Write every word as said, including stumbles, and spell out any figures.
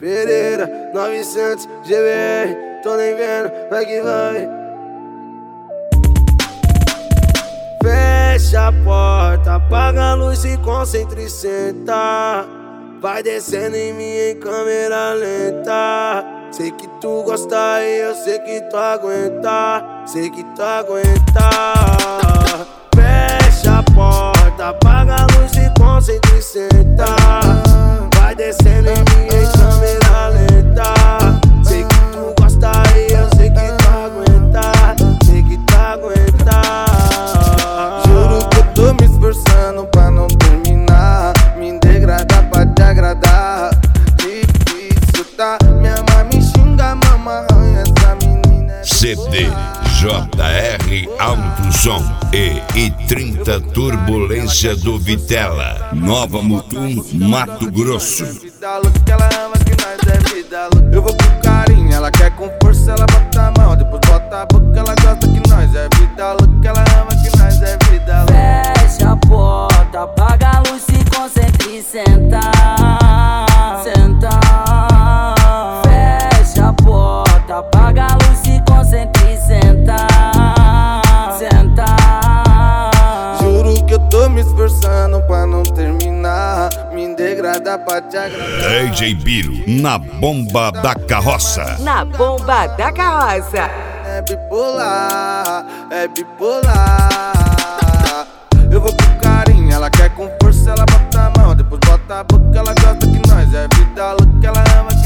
Pereira, novecentos G B R, tô nem vendo, vai que vai. Fecha a porta, apaga a luz, se concentra e senta. Vai descendo em mim em câmera lenta. Sei que tu gosta e eu sei que tu aguenta. Sei que tu aguenta. Fecha a porta, apaga a luz, se concentra e senta. Vai descendo em mim em câmera lenta. Sei que tu gosta e eu sei que tu aguenta. Sei que tu aguenta. Juro que eu tô me esforçando pra não terminar. Me degradar pra te agradar. Difícil tá, minha mãe me xinga, mama arranha essa menina é C D J R Autosom e I trinta Turbulência do Vitela, Nova Mutum, Mato Grosso. Vida louca, ela ama que nós é vida louca. Eu vou com carinho, ela quer com força, ela bota a mão, depois bota a boca, ela gosta que nós é vida louca, ela ama que nós é vida louca. Fecha a porta, apaga a luz, se concentra e senta. Senta. Fecha a porta, apaga a luz, se concentra e senta. Senta. Juro que eu tô me esforçando pra não terminar. Me degradar pra te agradar. D J Biro, na bomba da carroça. Na bomba da carroça. É bipolar, é bipolar. Eu vou com carinho, ela quer com força, ela bota a mão, depois bota a boca, ela gosta que nós é vida louca, ela ama que